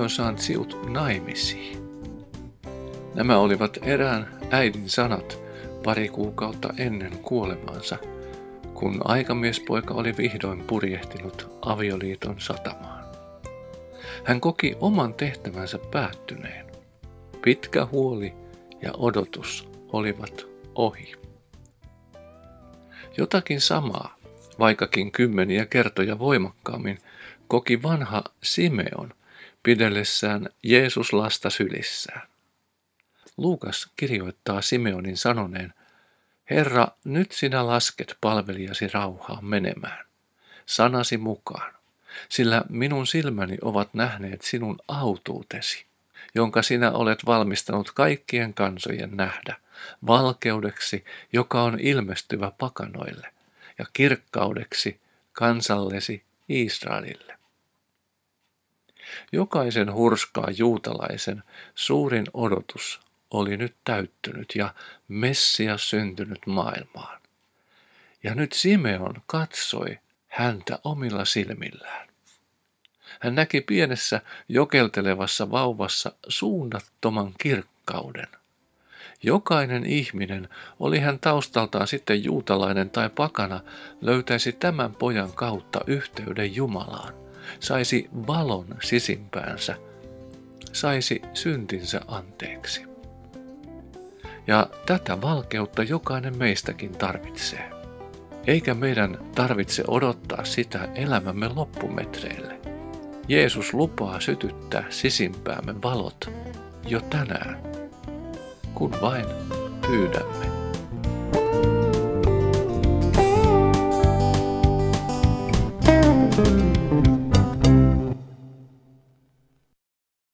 on saanut sinut naimisiin. Nämä olivat erään äidin sanat pari kuukautta ennen kuolemaansa, kun aikamiespoika oli vihdoin purjehtinut avioliiton satamaan. Hän koki oman tehtävänsä päättyneen. Pitkä huoli ja odotus olivat ohi. Jotakin samaa, vaikkakin kymmeniä kertoja voimakkaammin, koki vanha Simeon pidellessään Jeesus-lasta sylissään. Luukas kirjoittaa Simeonin sanoneen: Herra, nyt sinä lasket palvelijasi rauhaan menemään, sanasi mukaan, sillä minun silmäni ovat nähneet sinun autuutesi, jonka sinä olet valmistanut kaikkien kansojen nähdä, valkeudeksi, joka on ilmestyvä pakanoille, ja kirkkaudeksi kansallesi Israelille. Jokaisen hurskaa juutalaisen suurin odotus oli nyt täyttynyt ja Messias syntynyt maailmaan. Ja nyt Simeon katsoi häntä omilla silmillään. Hän näki pienessä jokeltelevassa vauvassa suunnattoman kirkkauden. Jokainen ihminen, oli hän taustaltaan sitten juutalainen tai pakana, löytäisi tämän pojan kautta yhteyden Jumalaan, saisi valon sisimpäänsä, saisi syntinsä anteeksi. Ja tätä valkeutta jokainen meistäkin tarvitsee. Eikä meidän tarvitse odottaa sitä elämämme loppumetreille. Jeesus lupaa sytyttää sisimpäämme valot jo tänään, kun vain pyydämme.